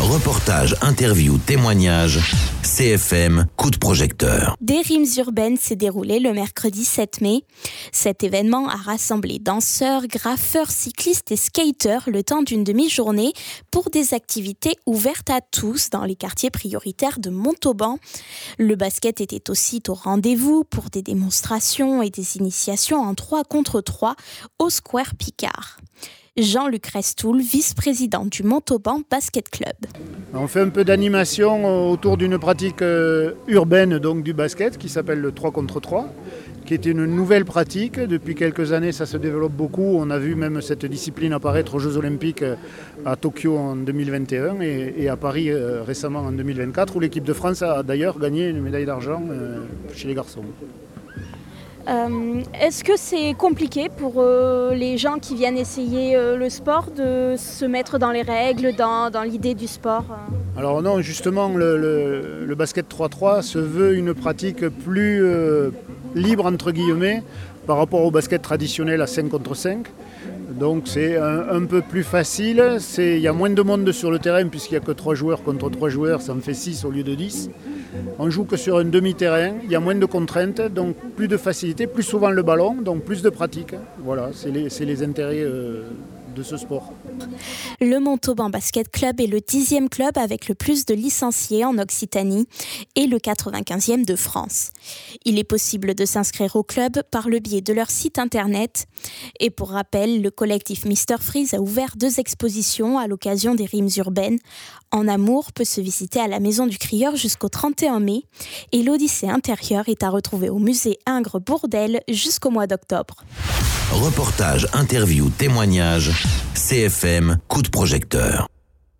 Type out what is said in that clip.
Reportage, interview, témoignage, CFM, coup de projecteur. Des rimes urbaines s'est déroulé le mercredi 7 mai. Cet événement a rassemblé danseurs, graffeurs, cyclistes et skateurs le temps d'une demi-journée pour des activités ouvertes à tous dans les quartiers prioritaires de Montauban. Le basket était aussi au rendez-vous pour des démonstrations et des initiations en 3 contre 3 au Square Picard. Jean-Luc Restoul, vice-président du Montauban Basket Club. On fait un peu d'animation autour d'une pratique urbaine donc, du basket qui s'appelle le 3 contre 3, qui est une nouvelle pratique. Depuis quelques années, ça se développe beaucoup. On a vu même cette discipline apparaître aux Jeux Olympiques à Tokyo en 2021 et à Paris récemment en 2024, où l'équipe de France a d'ailleurs gagné une médaille d'argent chez les garçons. Est-ce que c'est compliqué pour les gens qui viennent essayer le sport de se mettre dans les règles, dans l'idée du sport? Alors non, justement, le basket 3-3 se veut une pratique plus libre, entre guillemets, par rapport au basket traditionnel à 5 contre 5. Donc c'est un peu plus facile, il y a moins de monde sur le terrain puisqu'il n'y a que 3 joueurs contre 3 joueurs, ça en fait 6 au lieu de 10. On joue que sur un demi-terrain, il y a moins de contraintes, donc plus de facilité, plus souvent le ballon, donc plus de pratique. Voilà, c'est les intérêts de ce sport. Le Montauban Basket Club est le 10e club avec le plus de licenciés en Occitanie et le 95e de France. Il est possible de s'inscrire au club par le biais de leur site internet. Et pour rappel, le collectif Mr Freeze a ouvert 2 expositions à l'occasion des rimes urbaines. En Amour peut se visiter à la Maison du Crieur jusqu'au 31 mai et l'Odyssée intérieure est à retrouver au musée Ingres-Bourdelle jusqu'au mois d'octobre. Reportage, interview, témoignage, CFM, coup de projecteur.